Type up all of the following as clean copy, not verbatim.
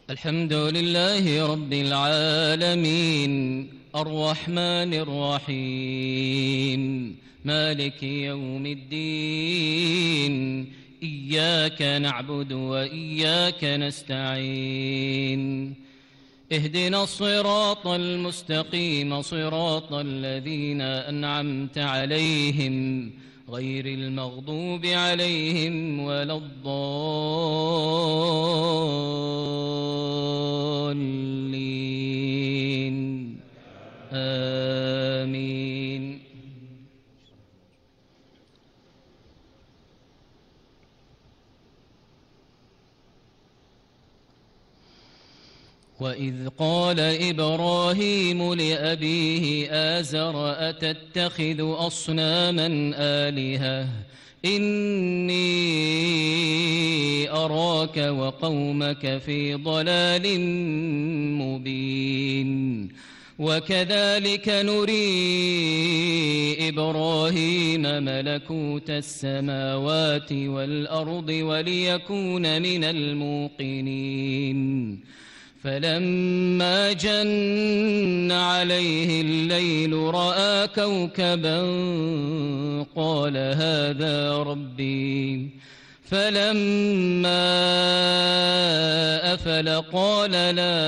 الحمد لله رب العالمين الرحمن الرحيم مالك يوم الدين إياك نعبد وإياك نستعين اهدنا الصراط المستقيم صراط الذين أنعمت عليهم غير المغضوب عليهم ولا الضالين آمين. وإذ قال إبراهيم لأبيه آزر أتتخذ أصناما آلهة إني أراك وقومك في ضلال مبين وكذلك نري إبراهيم ملكوت السماوات والأرض وليكون من الموقنين فلما جن عليه الليل رأى كوكبا قال هذا ربي فلما أفل قال لا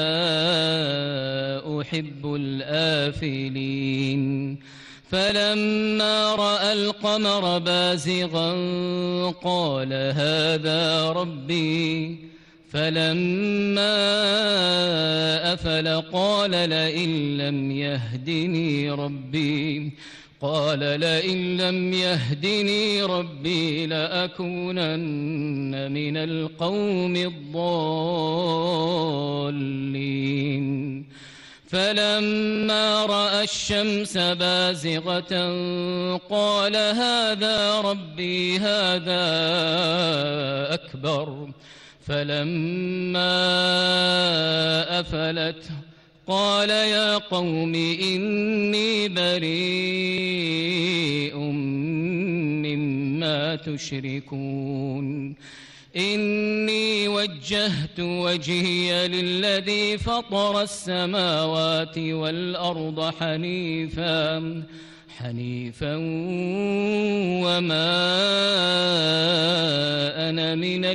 أحب الآفلين فلما رأى القمر بازغا قال هذا ربي فلما أفل قال لئن لم يهدني ربي لأكونن من القوم الضالين فلما رأى الشمس بازغة قال هذا ربي هذا أكبر فلما أفلت قال يا قوم إني بريء مما تشركون إني وجهت وجهي للذي فطر السماوات والأرض حنيفا وما أنا من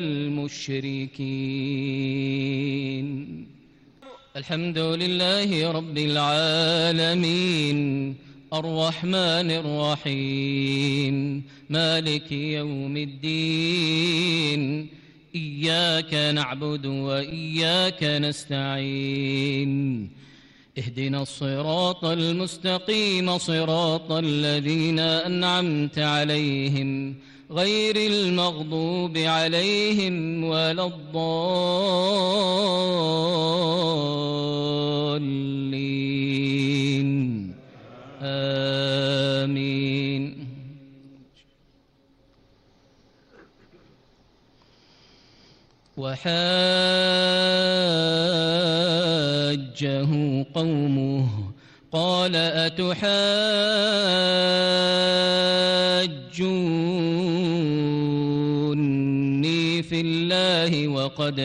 المشركين. الحمد لله رب العالمين الرحمن الرحيم مالك يوم الدين إياك نعبد وإياك نستعين اهدنا الصراط المستقيم صراط الذين أنعمت عليهم غير المغضوب عليهم ولا الضالين آمين. وحاجه قومه قال أتحاجوني في الله وقد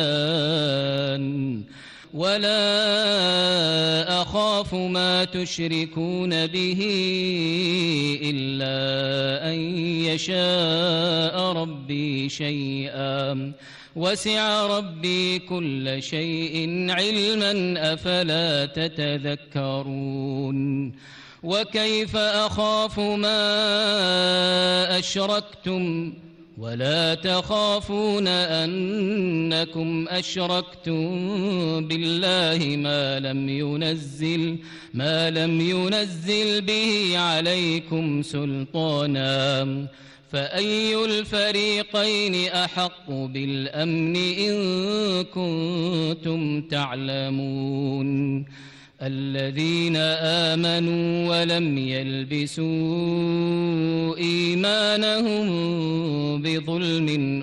هدان ولا أخاف ما تشركون به إلا أن يشاء ربي شيئا وسع ربي كل شيء علما أفلا تتذكرون وكيف أخاف ما أشركتم ولا تخافون أنكم أشركتم بالله ما لم ينزل به عليكم سلطانا فأي الفريقين أحق بالأمن إن كنتم تعلمون الذين آمنوا ولم يلبسوا إيمانهم بظلم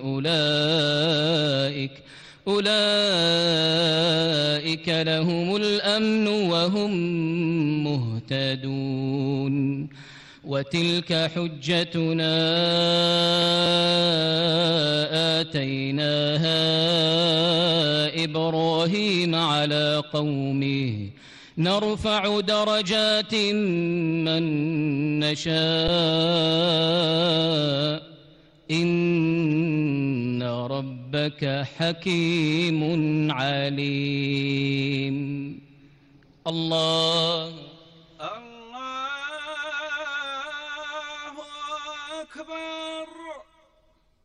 أولئك لهم الأمن وهم مهتدون وتلك حجتنا آتيناها إبراهيم على قومه نرفع درجات من نشاء إن ربك حكيم عليم. الله أكبر.